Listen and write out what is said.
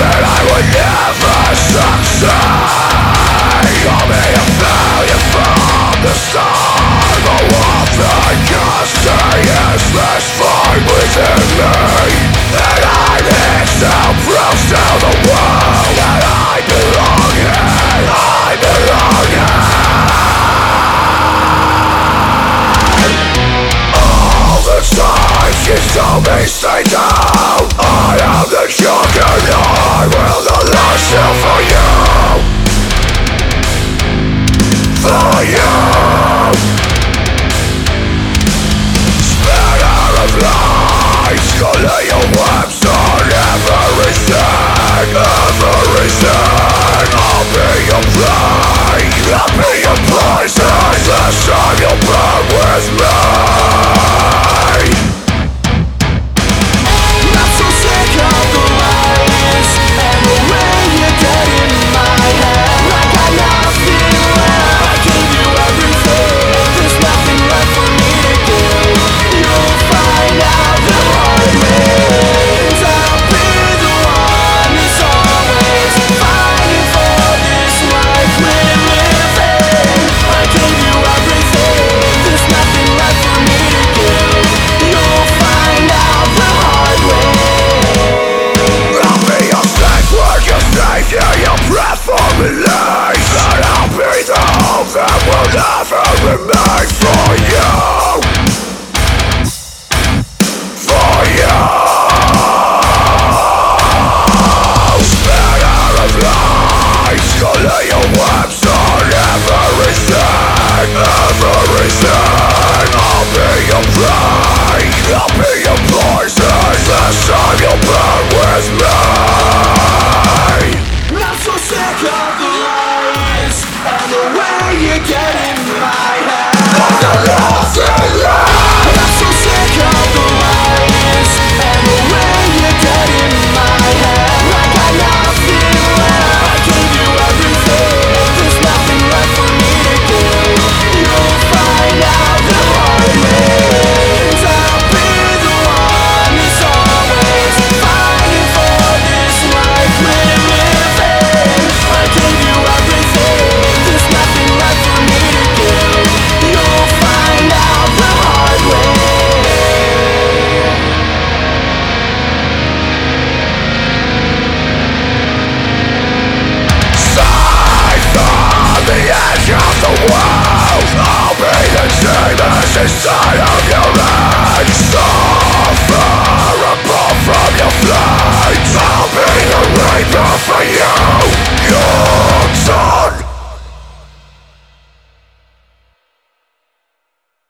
that I would never succeed. I'll be a failure from the start. The one thing I say is this fight within me, and I need to prove to the world that I belong here. I belong here. All the time she told me stay down. I am the juggernaut, I will not last here for you. For you. Spanner of lies, calling your webs on everything, everything. I'll be your prey, I'll be your poison. This time you'll burn with me. I'm so sick of the lies and the way you get in my head. Like I nothing left, I gave you everything. There's nothing left for me to give. You'll find out the hard ways. I'll be the one who's always fighting for this life we're living. I gave you everything. There's nothing left for me to give. You'll find out the hard way. I'll be your safe word, your savior, your breath for release. And I'll be the hope that will never remain for you. For you. Spanner of lies, calling your webs on everything, everything. I'll be your prey, I'll be your poison. This time you'll burn with me. I'm so sick of the lies and the way you get in my head. Nothing left. I'm so sick of the lies and the way you get in my head. Like I nothing left, I gave you everything. There's nothing left for me to give. You'll find out the hard ways. I'll be the one who's always fighting for this life we're living. I gave you everything. There's nothing left for me to give. You'll find out the hard way. Safe on the edge of the world, I'll be the same as inside.